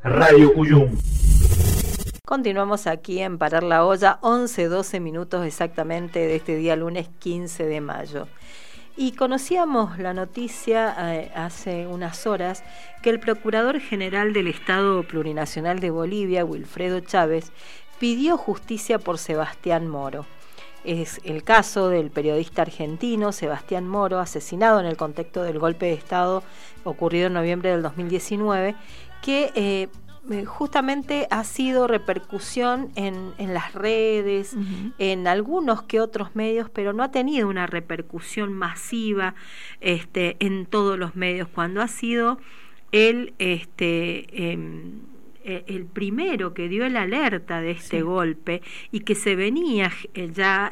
Radio Cuyum. Continuamos aquí en Parar la Olla, 11-12 minutos exactamente de este día lunes 15 de mayo. Y conocíamos la noticia hace unas horas que el Procurador General del Estado Plurinacional de Bolivia, Wilfredo Chávez, pidió justicia por Sebastián Moro. Es el caso del periodista argentino Sebastián Moro, asesinado en el contexto del golpe de Estado ocurrido en noviembre del 2019, que justamente ha sido repercusión en las redes, en algunos que otros medios, pero no ha tenido una repercusión masiva en todos los medios, cuando ha sido el primero que dio el alerta de este golpe y que se venía ya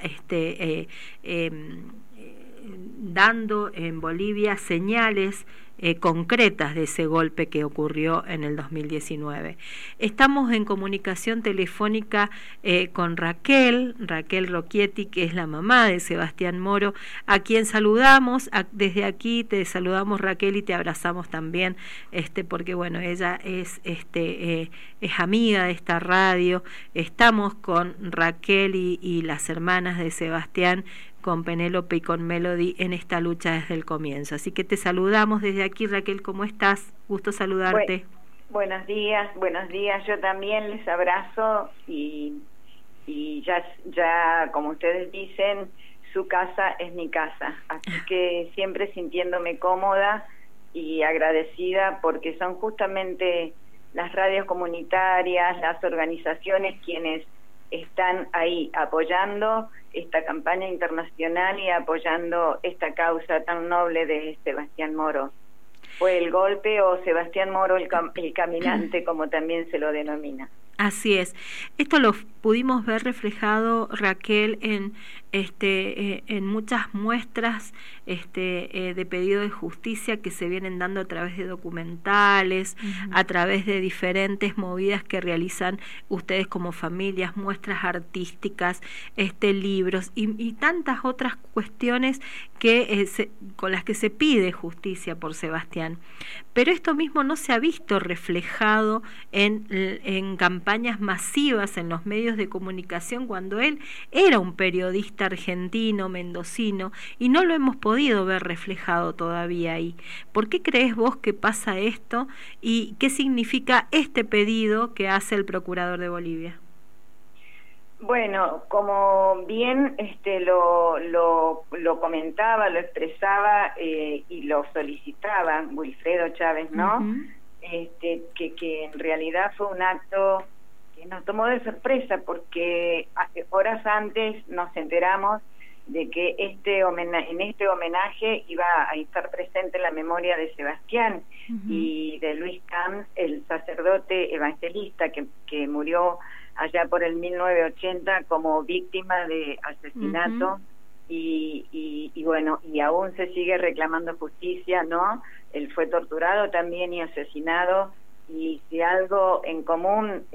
dando en Bolivia señales concretas de ese golpe que ocurrió en el 2019. Estamos en comunicación telefónica con Raquel Rocchietti, que es la mamá de Sebastián Moro, a quien saludamos. Desde aquí te saludamos, Raquel, y te abrazamos también, porque bueno, ella es amiga de esta radio. Estamos con Raquel y las hermanas de Sebastián, con Penélope y con Melody, en esta lucha desde el comienzo. Así que te saludamos desde aquí, Raquel, ¿cómo estás? Gusto saludarte. Buenos días, yo también les abrazo y ya como ustedes dicen, su casa es mi casa, así que siempre sintiéndome cómoda y agradecida, porque son justamente las radios comunitarias, las organizaciones quienes están ahí apoyando esta campaña internacional y apoyando esta causa tan noble de Sebastián Moro. Fue el golpe, o Sebastián Moro el caminante, como también se lo denomina. Así es. Esto lo pudimos ver reflejado, Raquel, en muchas muestras de pedido de justicia que se vienen dando a través de documentales, a través de diferentes movidas que realizan ustedes como familias, muestras artísticas, libros y tantas otras cuestiones que con las que se pide justicia por Sebastián. Pero esto mismo no se ha visto reflejado en campañas masivas en los medios de comunicación, cuando él era un periodista argentino, mendocino, y no lo hemos podido ver reflejado todavía ahí. ¿Por qué crees vos que pasa esto y qué significa este pedido que hace el Procurador de Bolivia? Bueno, como bien lo comentaba, lo expresaba y lo solicitaba Wilfredo Chávez, ¿no? Que en realidad fue un acto que nos tomó de sorpresa, porque horas antes nos enteramos de que en este homenaje iba a estar presente la memoria de Sebastián y de Luis Camps, el sacerdote evangelista que murió allá por el 1980 como víctima de asesinato. Y bueno, y aún se sigue reclamando justicia, ¿no? Él fue torturado también y asesinado, y si algo en común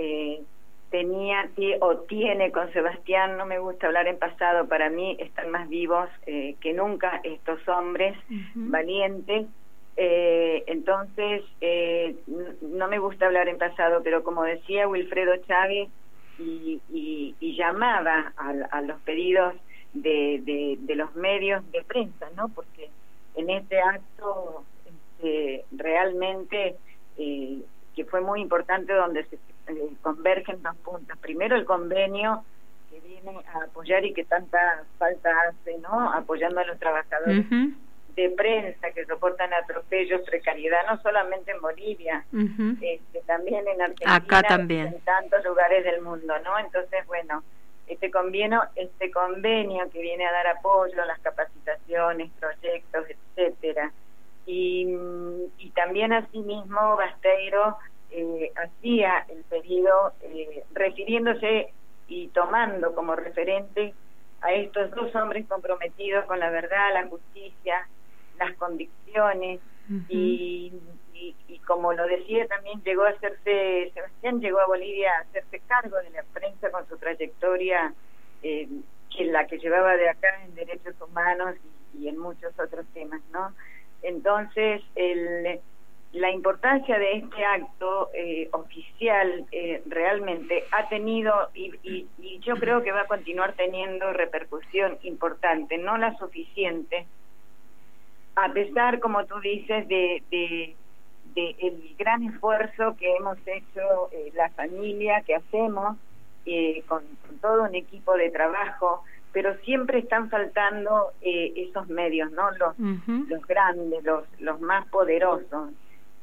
tiene con Sebastián, no me gusta hablar en pasado, para mí están más vivos que nunca estos hombres valientes. Entonces no me gusta hablar en pasado, pero como decía Wilfredo Chávez, y llamaba a los pedidos de los medios de prensa, ¿no? Porque en este acto realmente que fue muy importante, donde se convergen dos puntos. Primero, el convenio que viene a apoyar y que tanta falta hace, ¿no? Apoyando a los trabajadores de prensa que soportan atropellos, precariedad, no solamente en Bolivia, también en Argentina, acá también, en tantos lugares del mundo, ¿no? Entonces, bueno, este convenio que viene a dar apoyo a las capacitaciones, proyectos, etcétera, y también asimismo Basteiro hacía el pedido refiriéndose y tomando como referente a estos dos hombres comprometidos con la verdad, la justicia, las convicciones, y como lo decía, también Sebastián llegó a Bolivia a hacerse cargo de la prensa con su trayectoria, la que llevaba de acá en derechos humanos y en muchos otros temas, ¿no? Entonces, la importancia de este acto oficial realmente ha tenido y yo creo que va a continuar teniendo repercusión importante, no la suficiente, a pesar, como tú dices, de el gran esfuerzo que hemos hecho la familia, que hacemos con todo un equipo de trabajo, pero siempre están faltando esos medios, ¿no? Los grandes, los más poderosos.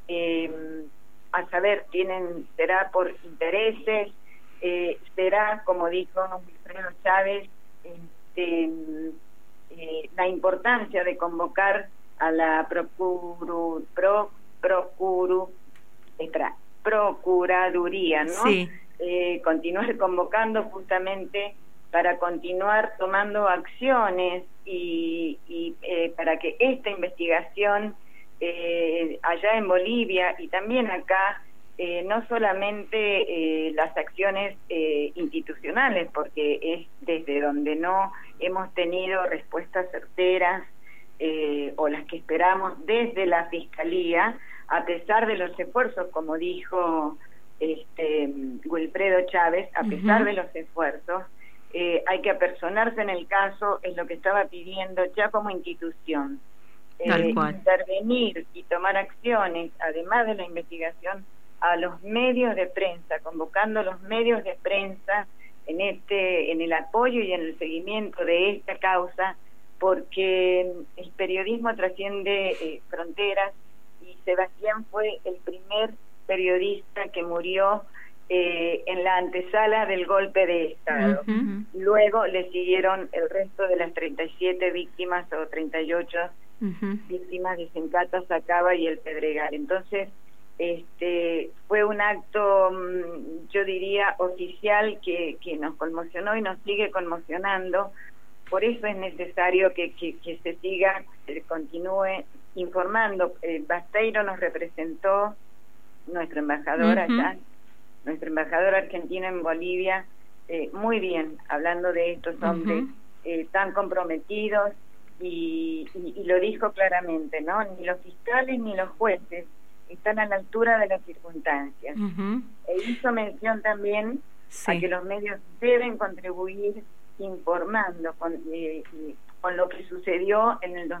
A saber, será por intereses, será, como dijo Wilfredo Chávez, la importancia de convocar a la Procuraduría, ¿no? Sí. Continuar convocando justamente para continuar tomando acciones y para que esta investigación allá en Bolivia y también acá, no solamente las acciones institucionales, porque es desde donde no hemos tenido respuestas certeras o las que esperamos desde la Fiscalía, a pesar de los esfuerzos, como dijo Wilfredo Chávez, a pesar de los esfuerzos, hay que apersonarse en el caso, es lo que estaba pidiendo ya como institución. Intervenir y tomar acciones, además de la investigación, a los medios de prensa, convocando a los medios de prensa en el apoyo y en el seguimiento de esta causa, porque el periodismo trasciende fronteras y Sebastián fue el primer periodista que murió en la antesala del golpe de Estado. Luego le siguieron el resto de las 37 víctimas o 38 víctimas de Sencata, Sacaba y El Pedregal. Entonces, fue un acto, yo diría, oficial que nos conmocionó y nos sigue conmocionando. Por eso es necesario que se siga, continúe informando. Basteiro nos representó, nuestro embajador allá, nuestro embajador argentino en Bolivia, muy bien, hablando de estos hombres tan comprometidos, y lo dijo claramente, ¿no? Ni los fiscales ni los jueces están a la altura de las circunstancias. E hizo mención también a que los medios deben contribuir informando con lo que sucedió en el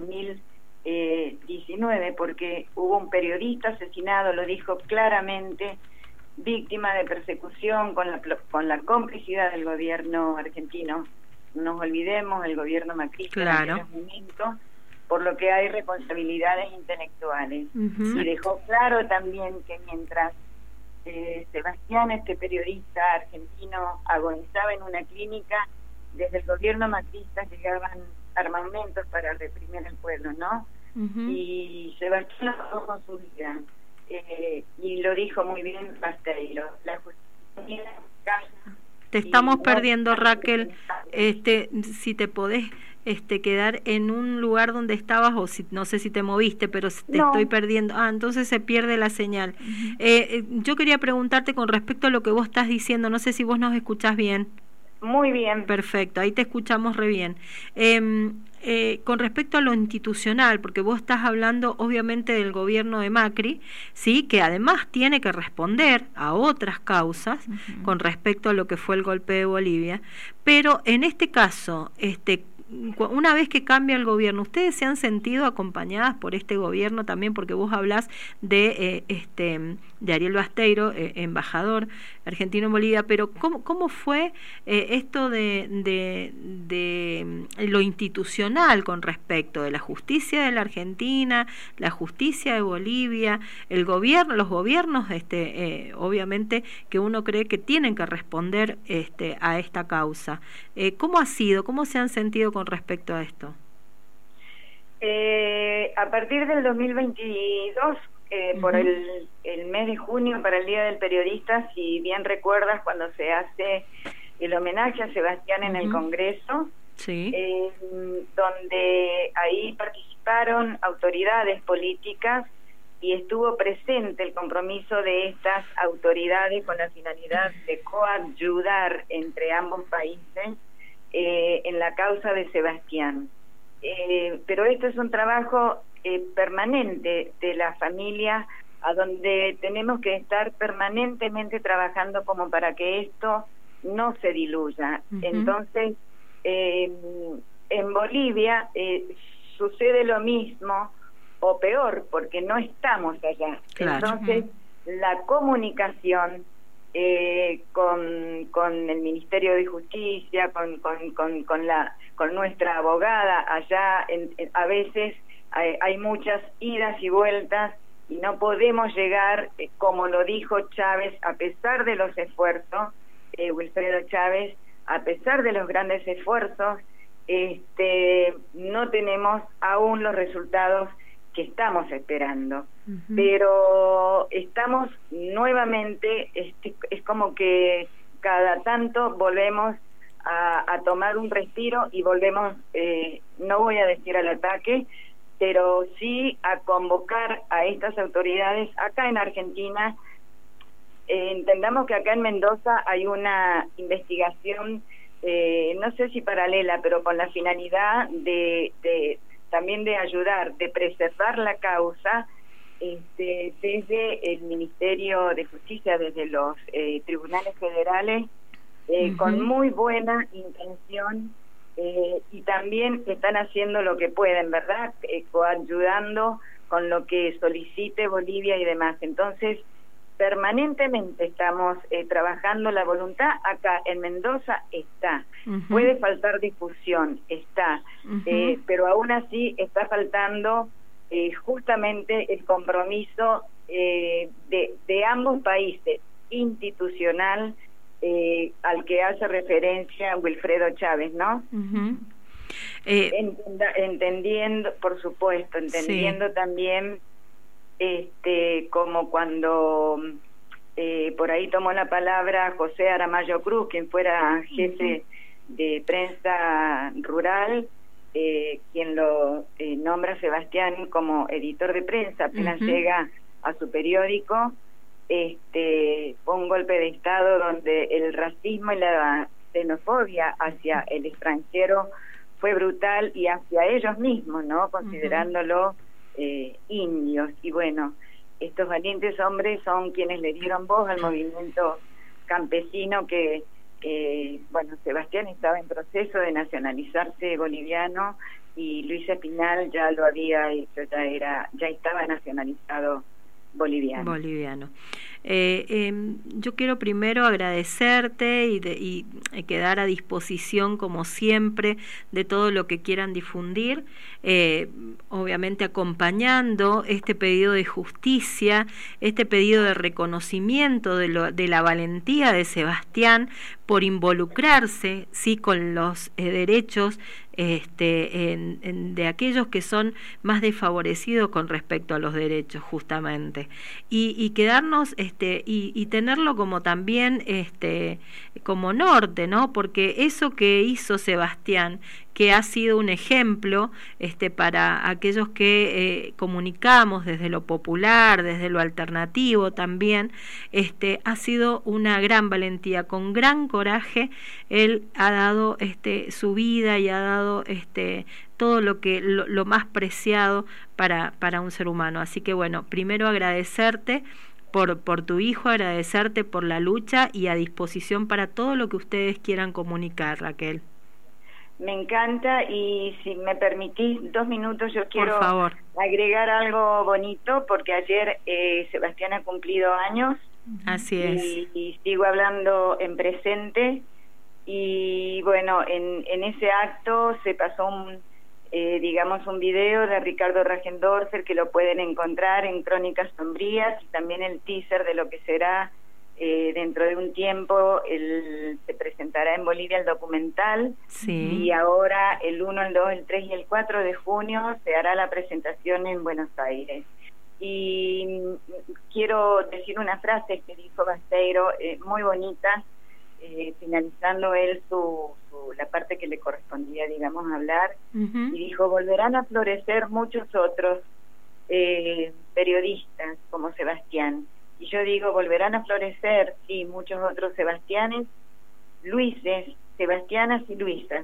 2019, porque hubo un periodista asesinado, lo dijo claramente, víctima de persecución con la complicidad del gobierno argentino. No nos olvidemos, el gobierno macrista en aquellos momentos, por lo que hay responsabilidades intelectuales. Y dejó claro también que mientras Sebastián, este periodista argentino, agonizaba en una clínica, desde el gobierno macrista llegaban armamentos para reprimir al pueblo, ¿no? Y Sebastián lo con su vida. Y lo dijo muy bien Basteiro, la justicia te estamos perdiendo, Raquel. Si te podés quedar en un lugar donde estabas, o si no sé si te moviste, pero te estoy perdiendo. Entonces se pierde la señal. Yo quería preguntarte con respecto a lo que vos estás diciendo, no sé si vos nos escuchás bien. Muy bien. Perfecto, ahí te escuchamos re bien. Con respecto a lo institucional, porque vos estás hablando obviamente del gobierno de Macri, sí, que además tiene que responder a otras causas con respecto a lo que fue el golpe de Bolivia, pero en este caso, una vez que cambia el gobierno, ¿ustedes se han sentido acompañadas por este gobierno también? Porque vos hablás de Ariel Basteiro, embajador argentino en Bolivia, pero ¿cómo fue esto de lo institucional con respecto de la justicia de la Argentina, la justicia de Bolivia, el gobierno, los gobiernos, obviamente que uno cree que tienen que responder a esta causa? ¿Cómo ha sido? ¿Cómo se han sentido con respecto a esto? A partir del 2022, por el mes de junio, para el Día del Periodista, si bien recuerdas, cuando se hace el homenaje a Sebastián en el Congreso, donde ahí participaron autoridades políticas y estuvo presente el compromiso de estas autoridades con la finalidad de coayudar entre ambos países en la causa de Sebastián. Pero esto es un trabajo permanente de la familia a donde tenemos que estar permanentemente trabajando como para que esto no se diluya. Entonces, en Bolivia sucede lo mismo o peor, porque no estamos allá. Claro. Entonces, la comunicación con el Ministerio de Justicia, con nuestra abogada allá, a veces hay muchas idas y vueltas y no podemos llegar, como lo dijo Chávez, a pesar de los esfuerzos, Wilfredo Chávez, a pesar de los grandes esfuerzos, no tenemos aún los resultados que estamos esperando. Pero estamos nuevamente, es como que cada tanto volvemos a tomar un respiro y volvemos, no voy a decir al ataque, pero sí a convocar a estas autoridades acá en Argentina. Entendamos que acá en Mendoza hay una investigación, no sé si paralela, pero con la finalidad también de ayudar, de preservar la causa, desde el Ministerio de Justicia, desde los tribunales federales, con muy buena intención, y también están haciendo lo que pueden, ¿verdad? Coayudando con lo que solicite Bolivia y demás. Entonces, permanentemente estamos trabajando. La voluntad acá en Mendoza está. Puede faltar difusión, está, pero aún así está faltando justamente el compromiso de ambos países, institucional, al que hace referencia Wilfredo Chávez, ¿no? Entendiendo, por supuesto, entendiendo también como cuando por ahí tomó la palabra José Aramayo Cruz, quien fuera jefe de prensa rural, quien lo nombra Sebastián como editor de prensa, apenas llega a su periódico. Fue un golpe de Estado donde el racismo y la xenofobia hacia el extranjero fue brutal, y hacia ellos mismos, ¿no? Considerándolo indios. Y bueno, estos valientes hombres son quienes le dieron voz al movimiento campesino que bueno, Sebastián estaba en proceso de nacionalizarse boliviano y Luis Espinal ya lo había hecho, ya estaba nacionalizado boliviano. Yo quiero primero agradecerte y quedar a disposición, como siempre, de todo lo que quieran difundir, obviamente acompañando este pedido de justicia, este pedido de reconocimiento de la valentía de Sebastián por involucrarse, sí, con los derechos de aquellos que son más desfavorecidos con respecto a los derechos, justamente, y quedarnos y tenerlo como también como norte, ¿no? Porque eso que hizo Sebastián, que ha sido un ejemplo para aquellos que comunicamos desde lo popular, desde lo alternativo también, ha sido una gran valentía, con gran coraje. Él ha dado su vida y ha dado todo lo más preciado para un ser humano. Así que bueno, primero agradecerte por tu hijo, agradecerte por la lucha y a disposición para todo lo que ustedes quieran comunicar, Raquel. Me encanta, y si me permitís 2 minutos, yo quiero por favor agregar algo bonito, porque ayer Sebastián ha cumplido años. Así es. Y sigo hablando en presente, y bueno, en ese acto se pasó un video de Ricardo Rajendorfer, que lo pueden encontrar en Crónicas Sombrías, y también el teaser de lo que será dentro de un tiempo. Se presentará en Bolivia el documental, sí. Y ahora el 1, el 2, el 3 y el 4 de junio se hará la presentación en Buenos Aires. Y quiero decir una frase que dijo Basteiro, muy bonita, finalizando él la parte que le correspondía, digamos, hablar, y dijo: volverán a florecer muchos otros periodistas como Sebastián. Y yo digo, volverán a florecer, sí, muchos otros Sebastianes, Luises, Sebastianas y Luisas.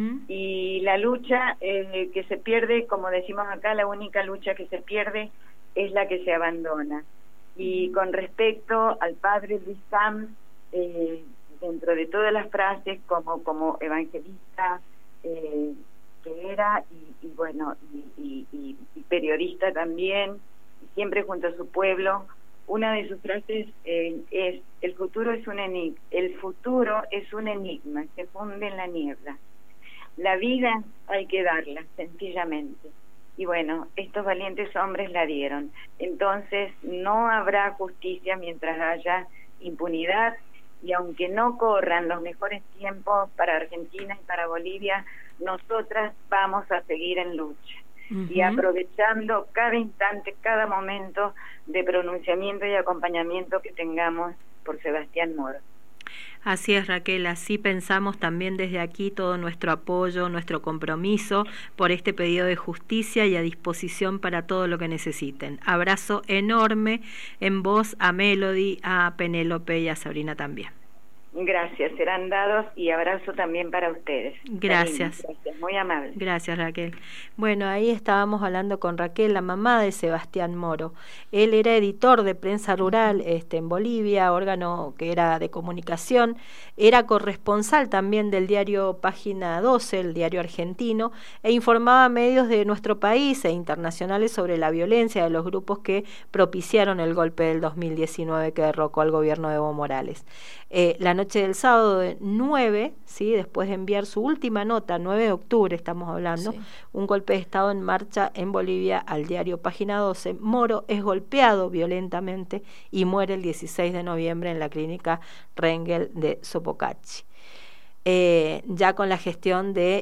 Y la lucha que se pierde, como decimos acá, la única lucha que se pierde es la que se abandona. Y con respecto al padre Luis Sams, dentro de todas las frases como evangelista que era, y bueno, y periodista también, y siempre junto a su pueblo, una de sus frases es: el futuro es un enigma, se funde en la niebla. La vida hay que darla, sencillamente. Y bueno, estos valientes hombres la dieron. Entonces no habrá justicia mientras haya impunidad, y aunque no corran los mejores tiempos para Argentina y para Bolivia, nosotras vamos a seguir en lucha. Y aprovechando cada instante, cada momento de pronunciamiento y acompañamiento que tengamos por Sebastián Moro. Así es, Raquel, así pensamos también desde aquí todo nuestro apoyo, nuestro compromiso por este pedido de justicia y a disposición para todo lo que necesiten. Abrazo enorme en voz a Melody, a Penélope y a Sabrina también. Gracias, serán dados, y abrazo también para ustedes. Gracias. Gracias, muy amable. Gracias, Raquel. Bueno, ahí estábamos hablando con Raquel, la mamá de Sebastián Moro. Él era editor de Prensa Rural en Bolivia, órgano que era de comunicación, era corresponsal también del diario Página 12, el diario argentino, e informaba a medios de nuestro país e internacionales sobre la violencia de los grupos que propiciaron el golpe del 2019 que derrocó al gobierno de Evo Morales. La noche del sábado 9, ¿sí? Después de enviar su última nota, 9 de octubre estamos hablando, sí, un golpe de Estado en marcha en Bolivia, al diario Página 12, Moro es golpeado violentamente y muere el 16 de noviembre en la clínica Rengel de Sopocachi. Ya con la gestión de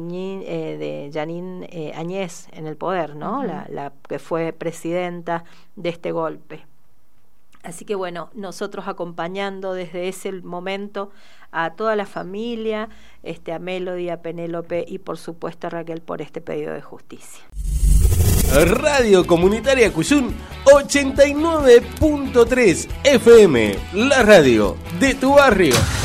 Janine Áñez en el poder, ¿no? La que fue presidenta de este golpe. Así que bueno, nosotros acompañando desde ese momento a toda la familia, a Melody, a Penélope y por supuesto a Raquel por este pedido de justicia. Radio Comunitaria Cuyún 89.3 FM, la radio de tu barrio.